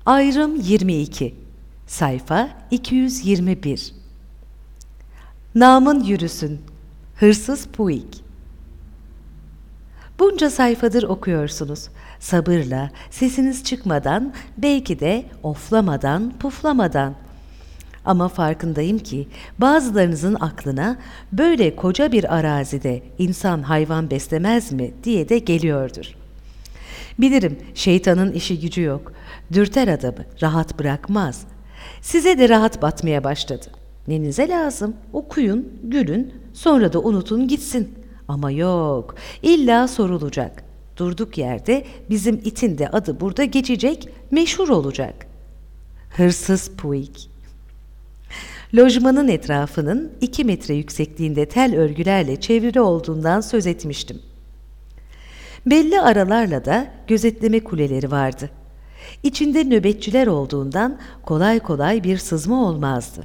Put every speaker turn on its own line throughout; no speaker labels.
Ayrım 22. Sayfa 221. Namın yürüsün. Hırsız Puig. Bunca sayfadır okuyorsunuz. Sabırla, sesiniz çıkmadan, belki de oflamadan, puflamadan. Ama farkındayım ki bazılarınızın aklına böyle koca bir arazide insan hayvan beslemez mi diye de geliyordur. Bilirim şeytanın işi gücü yok. Dürter adamı, rahat bırakmaz. Size de rahat batmaya başladı. Nenize lazım? Okuyun, gülün, sonra da unutun gitsin. Ama yok, illa sorulacak. Durduk yerde bizim itin de adı burada geçecek, meşhur olacak. Hırsız Puig. Lojmanın etrafının 2 metre yüksekliğinde tel örgülerle çevrili olduğundan söz etmiştim. Belli aralarla da gözetleme kuleleri vardı. İçinde nöbetçiler olduğundan kolay kolay bir sızma olmazdı.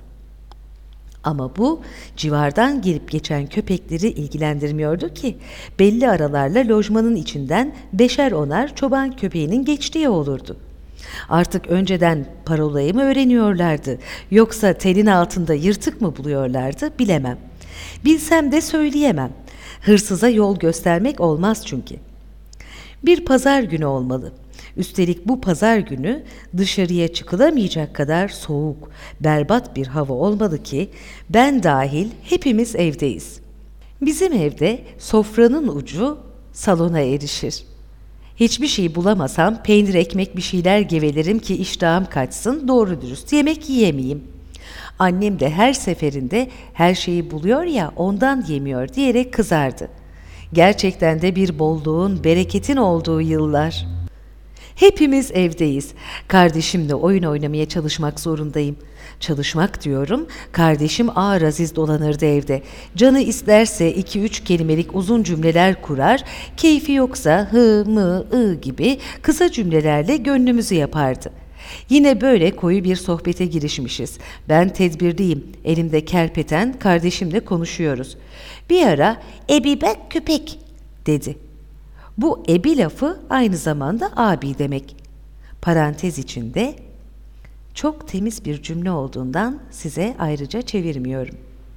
Ama bu civardan gelip geçen köpekleri ilgilendirmiyordu ki belli aralarla lojmanın içinden 5'er 10'ar çoban köpeğinin geçtiği olurdu. Artık önceden parolayı mı öğreniyorlardı yoksa telin altında yırtık mı buluyorlardı bilemem. Bilsem de söyleyemem. Hırsıza yol göstermek olmaz çünkü. Bir pazar günü olmalı. Üstelik bu pazar günü dışarıya çıkılamayacak kadar soğuk, berbat bir hava olmalı ki ben dahil hepimiz evdeyiz. Bizim evde sofranın ucu salona erişir. Hiçbir şey bulamasam peynir ekmek bir şeyler gevelerim ki iştahım kaçsın, doğru dürüst yemek yiyemeyeyim. Annem de her seferinde her şeyi buluyor ya ondan yemiyor diyerek kızardı. Gerçekten de bir bolluğun, bereketin olduğu yıllar. Hepimiz evdeyiz. Kardeşimle oyun oynamaya çalışmak zorundayım. Çalışmak diyorum, kardeşim ağır aziz dolanırdı evde. Canı isterse 2-3 kelimelik uzun cümleler kurar, keyfi yoksa hı, mı, ı gibi kısa cümlelerle gönlümüzü yapardı. Yine böyle koyu bir sohbete girişmişiz. Ben tedbirliyim, elimde kerpeten, kardeşimle konuşuyoruz. Bir ara, "Ebi bak köpek," dedi. Bu ebi lafı aynı zamanda abi demek. Parantez içinde çok temiz bir cümle olduğundan size ayrıca çevirmiyorum.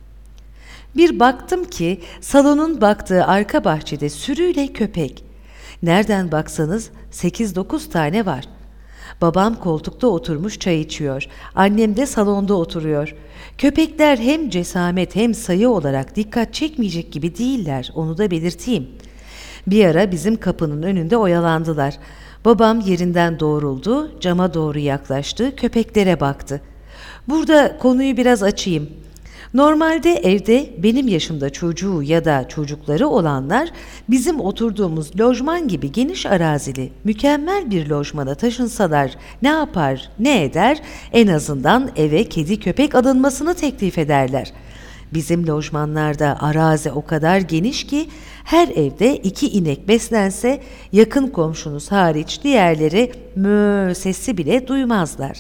Bir baktım ki salonun baktığı arka bahçede sürüyle köpek. Nereden baksanız 8-9 tane var. Babam koltukta oturmuş çay içiyor. Annem de salonda oturuyor. Köpekler hem cesamet hem sayı olarak dikkat çekmeyecek gibi değiller, onu da belirteyim. Bir ara bizim kapının önünde oyalandılar. Babam yerinden doğruldu, cama doğru yaklaştı, köpeklere baktı. Burada konuyu biraz açayım. Normalde evde benim yaşımda çocuğu ya da çocukları olanlar bizim oturduğumuz lojman gibi geniş arazili, mükemmel bir lojmana taşınsalar ne yapar, ne eder, en azından eve kedi köpek alınmasını teklif ederler. Bizim lojmanlarda arazi o kadar geniş ki her evde 2 inek beslense yakın komşunuz hariç diğerleri mö sesi bile duymazlar.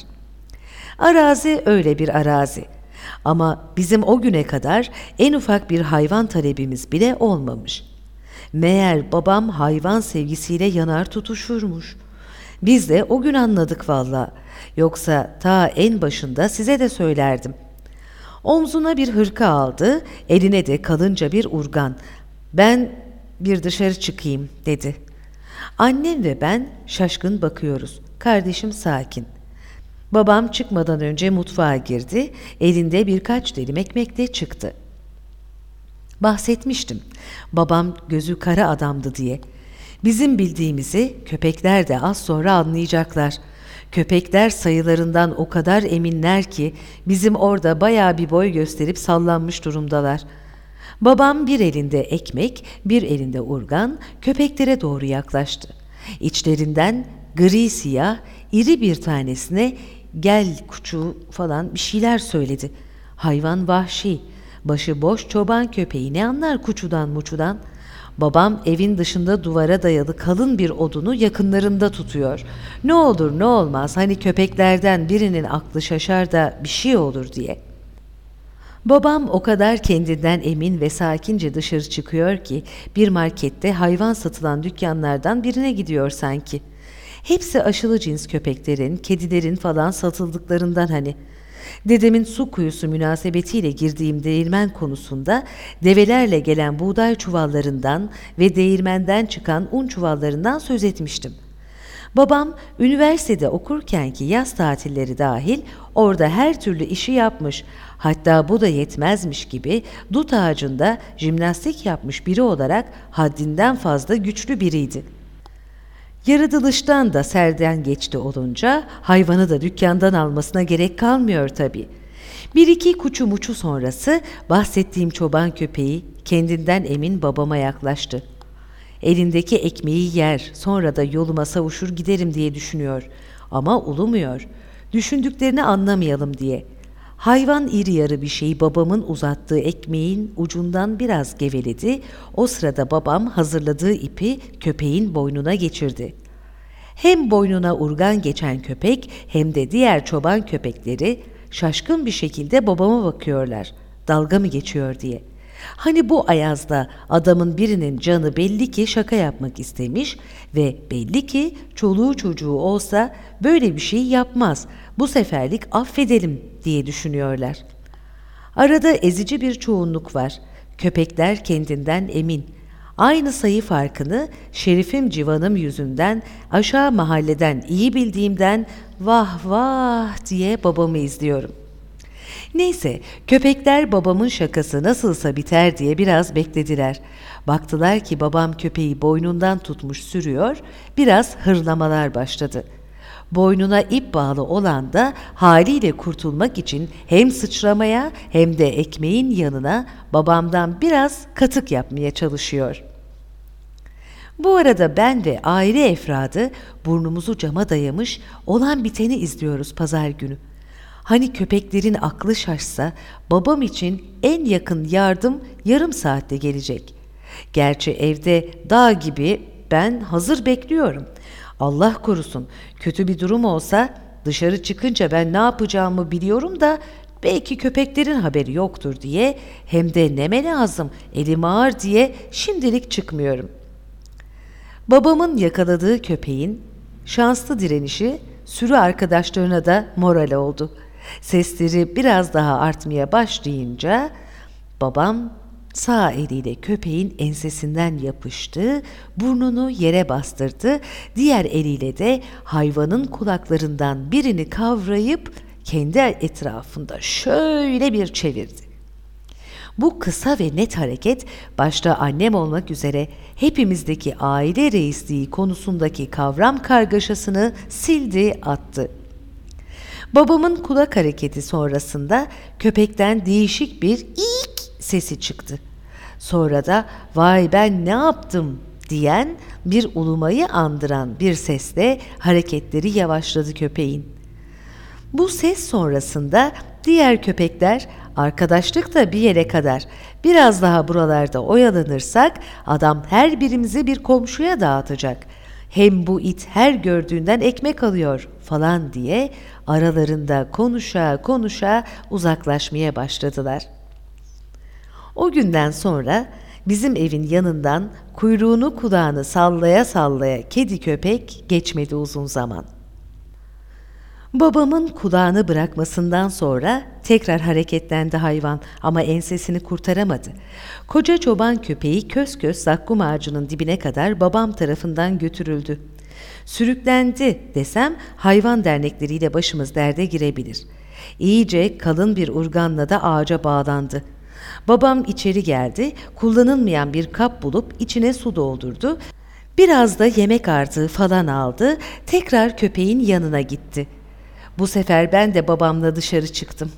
Arazi öyle bir arazi. Ama bizim o güne kadar en ufak bir hayvan talebimiz bile olmamış. Meğer babam hayvan sevgisiyle yanar tutuşurmuş. Biz de o gün anladık valla. Yoksa ta en başında size de söylerdim. Omzuna bir hırka aldı, eline de kalınca bir urgan. "Ben bir dışarı çıkayım," dedi. Annem ve ben şaşkın bakıyoruz. Kardeşim sakin. Babam çıkmadan önce mutfağa girdi, elinde birkaç dilim ekmekle çıktı. Bahsetmiştim, babam gözü kara adamdı diye. Bizim bildiğimizi köpekler de az sonra anlayacaklar. Köpekler sayılarından o kadar eminler ki bizim orada bayağı bir boy gösterip sallanmış durumdalar. Babam bir elinde ekmek, bir elinde urgan köpeklere doğru yaklaştı. İçlerinden gri siyah, iri bir tanesine "Gel kuçu" falan bir şeyler söyledi. Hayvan vahşi, başı boş çoban köpeği ne anlar kuçudan muçudan? Babam evin dışında duvara dayalı kalın bir odunu yakınlarında tutuyor. Ne olur ne olmaz hani köpeklerden birinin aklı şaşar da bir şey olur diye. Babam o kadar kendinden emin ve sakince dışarı çıkıyor ki bir markette hayvan satılan dükkanlardan birine gidiyor sanki. Hepsi aşılı cins köpeklerin, kedilerin falan satıldıklarından hani. Dedemin su kuyusu münasebetiyle girdiğim değirmen konusunda develerle gelen buğday çuvallarından ve değirmenden çıkan un çuvallarından söz etmiştim. Babam üniversitede okurkenki yaz tatilleri dahil orada her türlü işi yapmış. Hatta bu da yetmezmiş gibi dut ağacında jimnastik yapmış biri olarak haddinden fazla güçlü biriydi. Yaratılıştan da serden geçti olunca hayvanı da dükkandan almasına gerek kalmıyor tabii. Bir iki kuçu muçu sonrası bahsettiğim çoban köpeği kendinden emin babama yaklaştı. Elindeki ekmeği yer, sonra da yoluma savuşur giderim diye düşünüyor. Ama ulumuyor. Düşündüklerini anlamayalım diye. Hayvan iri yarı bir şey babamın uzattığı ekmeğin ucundan biraz geveledi. O sırada babam hazırladığı ipi köpeğin boynuna geçirdi. Hem boynuna urgan geçen köpek hem de diğer çoban köpekleri şaşkın bir şekilde babama bakıyorlar. Dalga mı geçiyor diye. Hani bu ayazda adamın birinin canı belli ki şaka yapmak istemiş ve belli ki çoluğu çocuğu olsa böyle bir şey yapmaz. Bu seferlik affedelim diye düşünüyorlar. Arada ezici bir çoğunluk var. Köpekler kendinden emin. Aynı sayı farkını şerifim civanım yüzünden aşağı mahalleden iyi bildiğimden vah vah diye babamı izliyorum. Neyse, köpekler babamın şakası nasılsa biter diye biraz beklediler. Baktılar ki babam köpeği boynundan tutmuş sürüyor, biraz hırlamalar başladı. Boynuna ip bağlı olan da haliyle kurtulmak için hem sıçramaya hem de ekmeğin yanına babamdan biraz katık yapmaya çalışıyor. Bu arada ben ve aile efradı burnumuzu cama dayamış olan biteni izliyoruz pazar günü. Hani köpeklerin aklı şaşsa babam için en yakın yardım yarım saatte gelecek. Gerçi evde dağ gibi ben hazır bekliyorum. Allah korusun kötü bir durum olsa dışarı çıkınca ben ne yapacağımı biliyorum da belki köpeklerin haberi yoktur diye hem de neme lazım elim ağır diye şimdilik çıkmıyorum. Babamın yakaladığı köpeğin şanslı direnişi sürü arkadaşlarına da moral oldu. Sesleri biraz daha artmaya başlayınca babam sağ eliyle köpeğin ensesinden yapıştı, burnunu yere bastırdı, diğer eliyle de hayvanın kulaklarından birini kavrayıp kendi etrafında şöyle bir çevirdi. Bu kısa ve net hareket başta annem olmak üzere hepimizdeki aile reisliği konusundaki kavram kargaşasını sildi attı. Babamın kulak hareketi sonrasında köpekten değişik bir iik sesi çıktı. Sonra da vay ben ne yaptım diyen bir ulumayı andıran bir sesle hareketleri yavaşladı köpeğin. Bu ses sonrasında diğer köpekler arkadaşlık da bir yere kadar biraz daha buralarda oyalanırsak adam her birimizi bir komşuya dağıtacak. Hem bu it her gördüğünden ekmek alıyor falan diye aralarında konuşa konuşa uzaklaşmaya başladılar. O günden sonra bizim evin yanından kuyruğunu kulağını sallaya sallaya kedi köpek geçmedi uzun zaman. Babamın kulağını bırakmasından sonra tekrar hareketlendi hayvan ama ensesini kurtaramadı. Koca çoban köpeği kös kös zakkum ağacının dibine kadar babam tarafından götürüldü. Sürüklendi desem hayvan dernekleriyle başımız derde girebilir. İyice kalın bir urganla da ağaca bağlandı. Babam içeri geldi, kullanılmayan bir kap bulup içine su doldurdu. Biraz da yemek artığı falan aldı, tekrar köpeğin yanına gitti. Bu sefer ben de babamla dışarı çıktım.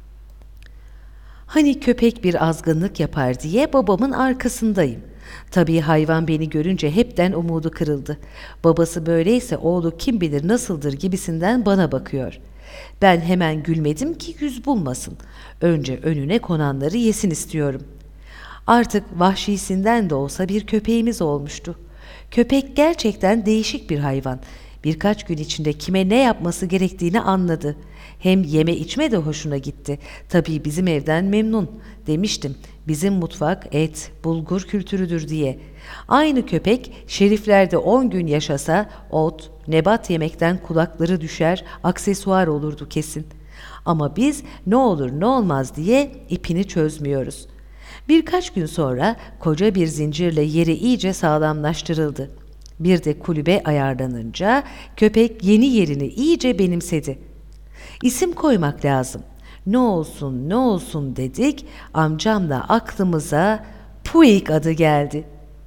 Hani köpek bir azgınlık yapar diye babamın arkasındayım. Tabii hayvan beni görünce hepten umudu kırıldı. Babası böyleyse oğlu kim bilir nasıldır gibisinden bana bakıyor. Ben hemen gülmedim ki yüz bulmasın. Önce önüne konanları yesin istiyorum. Artık vahşisinden de olsa bir köpeğimiz olmuştu. Köpek gerçekten değişik bir hayvan. Birkaç gün içinde kime ne yapması gerektiğini anladı. Hem yeme içme de hoşuna gitti. Tabii bizim evden memnun. Demiştim, bizim mutfak et, bulgur kültürüdür diye. Aynı köpek şeriflerde 10 gün yaşasa ot, nebat yemekten kulakları düşer, aksesuar olurdu kesin. Ama biz ne olur ne olmaz diye ipini çözmüyoruz. Birkaç gün sonra koca bir zincirle yeri iyice sağlamlaştırıldı. Bir de kulübe ayarlanınca köpek yeni yerini iyice benimsedi. İsim koymak lazım. Ne olsun ne olsun dedik, amcamla aklımıza Puig adı geldi.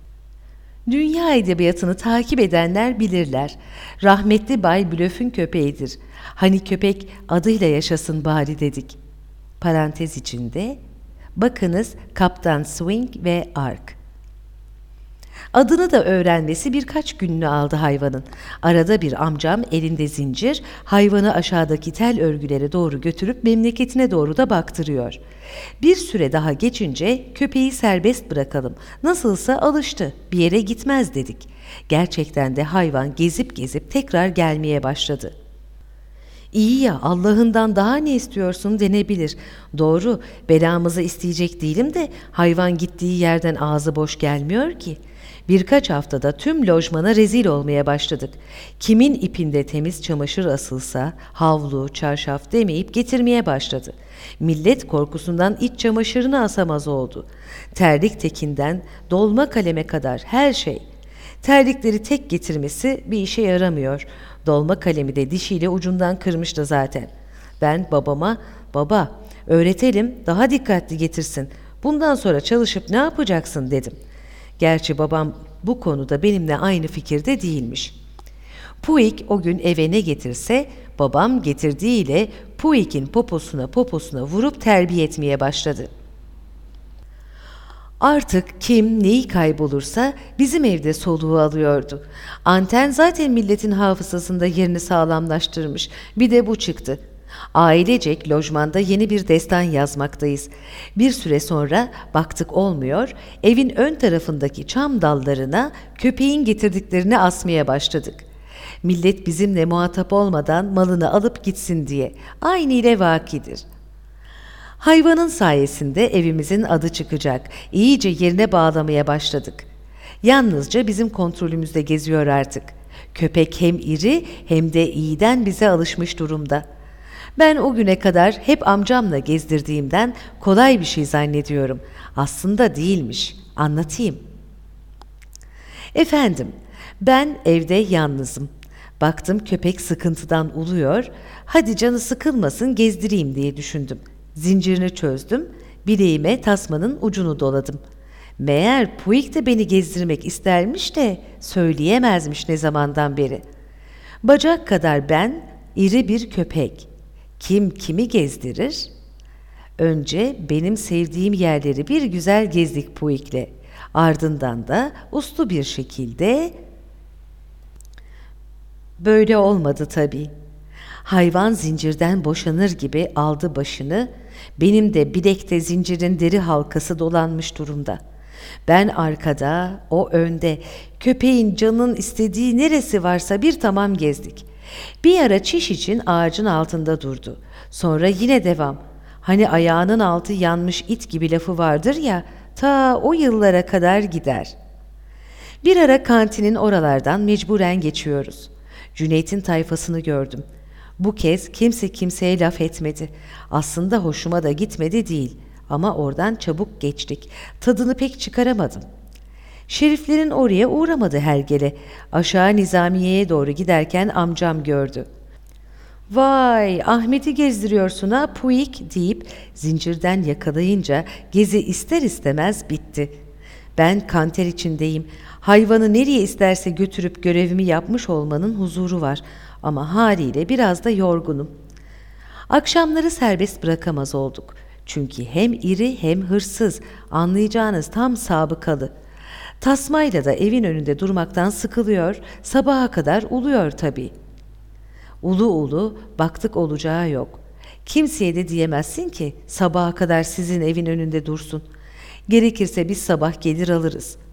Dünya edebiyatını takip edenler bilirler. Rahmetli Bay Blöf'ün köpeğidir. Hani köpek adıyla yaşasın bari dedik. Parantez içinde, bakınız Kaptan Swing ve Ark. Adını da öğrenmesi birkaç gününü aldı hayvanın. Arada bir amcam elinde zincir, hayvanı aşağıdaki tel örgülere doğru götürüp memleketine doğru da baktırıyor. Bir süre daha geçince köpeği serbest bırakalım. Nasılsa alıştı, bir yere gitmez dedik. Gerçekten de hayvan gezip gezip tekrar gelmeye başladı. İyi ya, Allah'ından daha ne istiyorsun denebilir. Doğru, belamızı isteyecek değilim de hayvan gittiği yerden ağzı boş gelmiyor ki. Birkaç haftada tüm lojmana rezil olmaya başladık. Kimin ipinde temiz çamaşır asılsa havlu, çarşaf demeyip getirmeye başladı. Millet korkusundan iç çamaşırını asamaz oldu. Terlik tekinden dolma kaleme kadar her şey. Terlikleri tek getirmesi bir işe yaramıyor. Dolma kalemi de dişiyle ucundan kırmıştı zaten. Ben babama, "Baba, öğretelim, daha dikkatli getirsin. Bundan sonra çalışıp ne yapacaksın?" dedim. Gerçi babam bu konuda benimle aynı fikirde değilmiş. Puig o gün eve ne getirse babam getirdiğiyle Puig'in poposuna vurup terbiye etmeye başladı. Artık kim neyi kaybolursa bizim evde soluğu alıyordu. Anten zaten milletin hafızasında yerini sağlamlaştırmış. Bir de bu çıktı. Ailecek lojmanda yeni bir destan yazmaktayız. Bir süre sonra baktık olmuyor, evin ön tarafındaki çam dallarına köpeğin getirdiklerini asmaya başladık. Millet bizimle muhatap olmadan malını alıp gitsin diye. Aynı ile vakidir. Hayvanın sayesinde evimizin adı çıkacak. İyice yerine bağlamaya başladık. Yalnızca bizim kontrolümüzde geziyor artık. Köpek hem iri hem de iyiden bize alışmış durumda. Ben o güne kadar hep amcamla gezdirdiğimden kolay bir şey zannediyorum. Aslında değilmiş. Anlatayım. Efendim, ben evde yalnızım. Baktım köpek sıkıntıdan uluyor. Hadi canı sıkılmasın gezdireyim diye düşündüm. Zincirini çözdüm. Bileğime tasmanın ucunu doladım. Meğer Puig de beni gezdirmek istermiş de söyleyemezmiş ne zamandan beri. Bacak kadar ben, iri bir köpek. Kim kimi gezdirir? Önce benim sevdiğim yerleri bir güzel gezdik Puig'le. Ardından da uslu bir şekilde... Böyle olmadı tabii. Hayvan zincirden boşanır gibi aldı başını, benim de bilekte zincirin deri halkası dolanmış durumda. Ben arkada, o önde, köpeğin canın istediği neresi varsa bir tamam gezdik. Bir ara çiş için ağacın altında durdu. Sonra yine devam. Hani ayağının altı yanmış it gibi lafı vardır ya, ta o yıllara kadar gider. Bir ara kantinin oralardan mecburen geçiyoruz. Cüneyt'in tayfasını gördüm. Bu kez kimse kimseye laf etmedi. Aslında hoşuma da gitmedi değil. Ama oradan çabuk geçtik. Tadını pek çıkaramadım. Şeriflerin oraya uğramadı hergele. Aşağı Nizamiye'ye doğru giderken amcam gördü. "Vay, Ahmet'i gezdiriyorsun ha Puig" deyip zincirden yakalayınca gezi ister istemez bitti. Ben kanter içindeyim. Hayvanı nereye isterse götürüp görevimi yapmış olmanın huzuru var. Ama haliyle biraz da yorgunum. Akşamları serbest bırakamaz olduk. Çünkü hem iri hem hırsız, anlayacağınız tam sabıkalı. Tasmayla da evin önünde durmaktan sıkılıyor, sabaha kadar uluyor tabii. Ulu ulu, baktık olacağı yok. Kimseye de diyemezsin ki sabaha kadar sizin evin önünde dursun. Gerekirse biz sabah gelir alırız.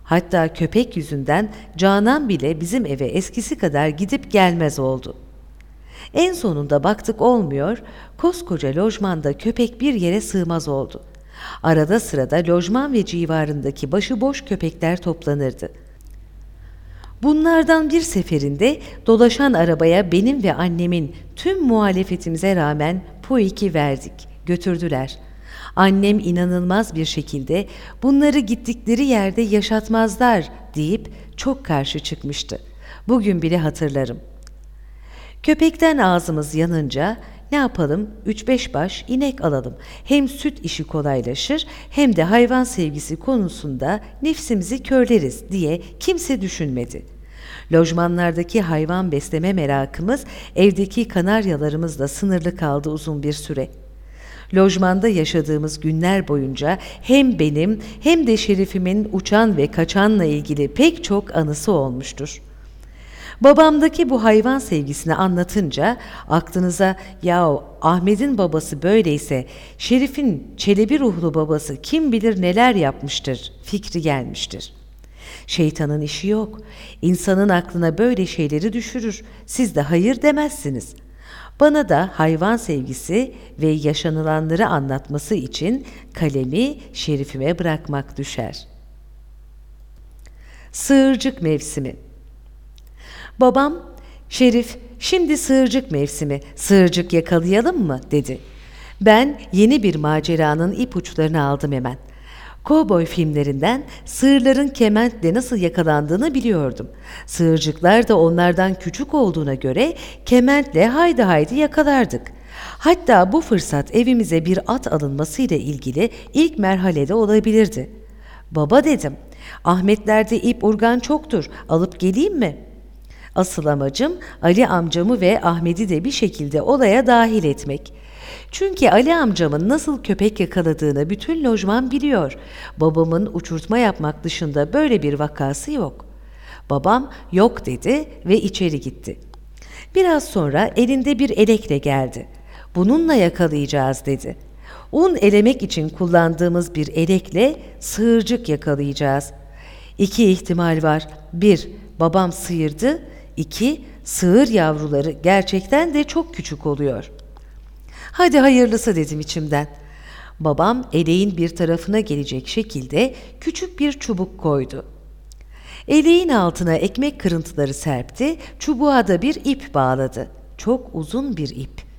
Hatta köpek yüzünden Canan bile bizim eve eskisi kadar gidip gelmez oldu. En sonunda baktık olmuyor, koskoca lojmanda köpek bir yere sığmaz oldu. Arada sırada lojman ve civarındaki başıboş köpekler toplanırdı. Bunlardan bir seferinde dolaşan arabaya benim ve annemin tüm muhalefetimize rağmen Puik'i verdik, götürdüler. Annem inanılmaz bir şekilde bunları gittikleri yerde yaşatmazlar deyip çok karşı çıkmıştı. Bugün bile hatırlarım. Köpekten ağzımız yanınca ne yapalım 3-5 baş inek alalım. Hem süt işi kolaylaşır hem de hayvan sevgisi konusunda nefsimizi körleriz diye kimse düşünmedi. Lojmanlardaki hayvan besleme merakımız evdeki kanaryalarımızla sınırlı kaldı uzun bir süre. Lojmanda yaşadığımız günler boyunca hem benim hem de Şerif'imin uçan ve kaçanla ilgili pek çok anısı olmuştur. Babamdaki bu hayvan sevgisini anlatınca aklınıza "Yahu Ahmet'in babası böyleyse Şerif'in Çelebi ruhlu babası kim bilir neler yapmıştır" fikri gelmiştir. Şeytanın işi yok. İnsanın aklına böyle şeyleri düşürür. Siz de hayır demezsiniz. Bana da hayvan sevgisi ve yaşanılanları anlatması için kalemi Şerif'ime bırakmak düşer. Sığırcık mevsimi. Babam, "Şerif, şimdi sığırcık mevsimi, sığırcık yakalayalım mı?" dedi. Ben yeni bir maceranın ipuçlarını aldım hemen. Kovboy filmlerinden sığırların kementle nasıl yakalandığını biliyordum. Sığırcıklar da onlardan küçük olduğuna göre kementle haydi haydi yakalardık. Hatta bu fırsat evimize bir at alınmasıyla ilgili ilk merhalede olabilirdi. "Baba," dedim, "Ahmetlerde ip urgan çoktur, alıp geleyim mi?" Asıl amacım Ali amcamı ve Ahmet'i de bir şekilde olaya dahil etmek. Çünkü Ali amcamın nasıl köpek yakaladığını bütün lojman biliyor. Babamın uçurtma yapmak dışında böyle bir vakası yok. Babam yok dedi ve içeri gitti. Biraz sonra elinde bir elekle geldi. "Bununla yakalayacağız," dedi. Un elemek için kullandığımız bir elekle sığırcık yakalayacağız. 2 ihtimal var. 1. Babam sıyırdı. 2. Sığır yavruları gerçekten de çok küçük oluyor. "Hadi hayırlısı," dedim içimden. Babam eleğin bir tarafına gelecek şekilde küçük bir çubuk koydu. Eleğin altına ekmek kırıntıları serpti, çubuğa da bir ip bağladı. Çok uzun bir ip.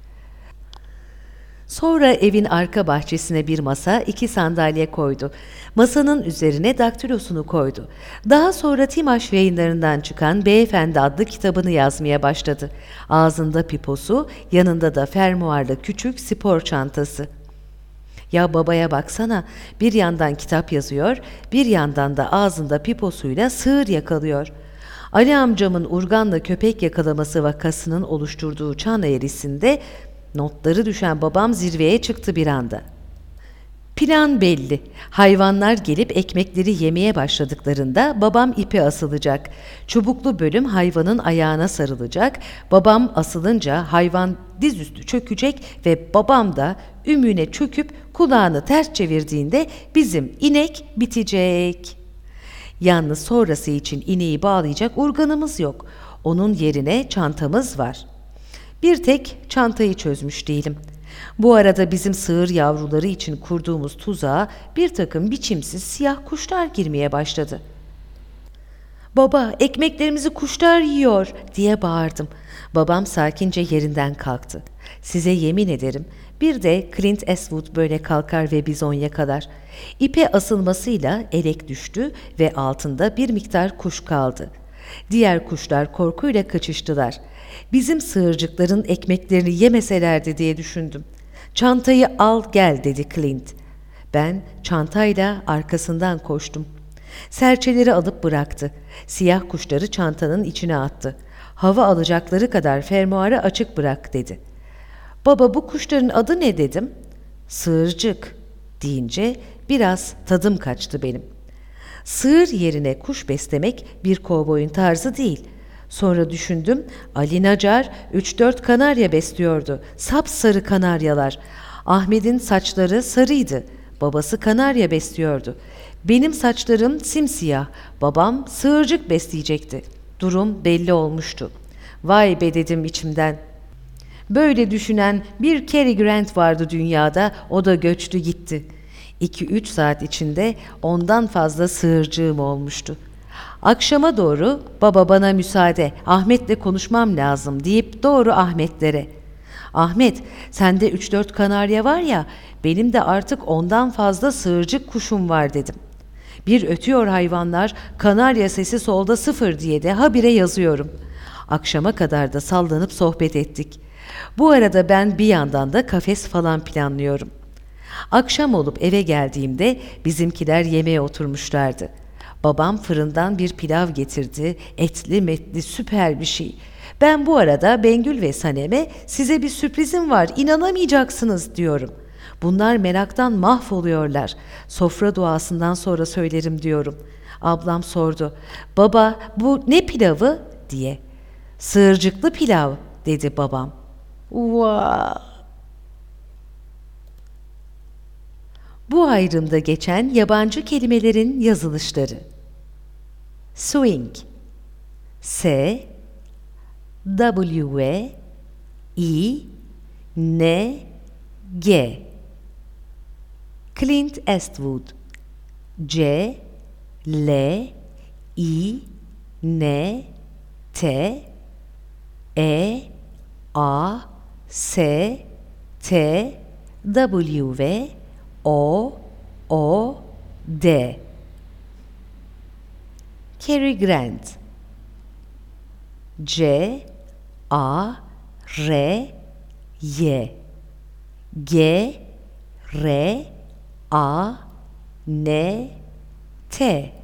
Sonra evin arka bahçesine bir masa, 2 sandalye koydu. Masanın üzerine daktilosunu koydu. Daha sonra Timaş Yayınlarından çıkan Beyefendi adlı kitabını yazmaya başladı. Ağzında piposu, yanında da fermuarlı küçük spor çantası. Ya babaya baksana, bir yandan kitap yazıyor, bir yandan da ağzında piposuyla sığır yakalıyor. Ali amcamın urganla köpek yakalaması vakasının oluşturduğu çan eğrisinde notları düşen babam zirveye çıktı bir anda. Plan belli. Hayvanlar gelip ekmekleri yemeye başladıklarında babam ipe asılacak. Çubuklu bölüm hayvanın ayağına sarılacak. Babam asılınca hayvan dizüstü çökecek ve babam da ümüğüne çöküp kulağını ters çevirdiğinde bizim inek bitecek. Yalnız sonrası için ineği bağlayacak urganımız yok. Onun yerine çantamız var. Bir tek çantayı çözmüş değilim. Bu arada bizim sığır yavruları için kurduğumuz tuzağa bir takım biçimsiz siyah kuşlar girmeye başladı. "Baba, ekmeklerimizi kuşlar yiyor," diye bağırdım. Babam sakince yerinden kalktı. Size yemin ederim, bir de Clint Eastwood böyle kalkar ve bizon yakalar. İpe asılmasıyla elek düştü ve altında bir miktar kuş kaldı. Diğer kuşlar korkuyla kaçıştılar. Bizim sığırcıkların ekmeklerini yemeselerdi diye düşündüm. "Çantayı al gel," dedi Clint. Ben çantayla arkasından koştum. Serçeleri alıp bıraktı. Siyah kuşları çantanın içine attı. "Hava alacakları kadar fermuarı açık bırak," dedi. "Baba, bu kuşların adı ne?" dedim. "Sığırcık," deyince biraz tadım kaçtı benim. Sığır yerine kuş beslemek bir kovboyun tarzı değil. Sonra düşündüm, Ali Nacar 3-4 kanarya besliyordu. Sapsarı kanaryalar. Ahmet'in saçları sarıydı. Babası kanarya besliyordu. Benim saçlarım simsiyah, babam sığırcık besleyecekti. Durum belli olmuştu. Vay be dedim içimden. Böyle düşünen bir Cary Grant vardı dünyada, o da göçtü gitti. 2-3 saat içinde ondan fazla sığırcığım olmuştu. Akşama doğru baba bana müsaade, Ahmet'le konuşmam lazım deyip doğru Ahmetlere. Ahmet, sende 3-4 kanarya var ya, benim de artık ondan fazla sığırcık kuşum var dedim. Bir ötüyor hayvanlar, kanarya sesi solda 0 diye de habire yazıyorum. Akşama kadar da sallanıp sohbet ettik. Bu arada ben bir yandan da kafes falan planlıyorum. Akşam olup eve geldiğimde bizimkiler yemeğe oturmuşlardı. Babam fırından bir pilav getirdi, etli metli süper bir şey. Ben bu arada Bengül ve Sanem'e size bir sürprizim var, inanamayacaksınız diyorum. Bunlar meraktan mahvoluyorlar. Sofra duasından sonra söylerim diyorum. Ablam sordu. Baba bu ne pilavı diye. Sığırcıklı pilav dedi babam. Vaa! Bu ayrımda geçen yabancı kelimelerin yazılışları. Swing, S, W, I, N, G. Clint Eastwood, C, L, I, N, T, E, A, S, T, W, O, D. Cary Grant, C, A, R, Y, G, R, A, N, T.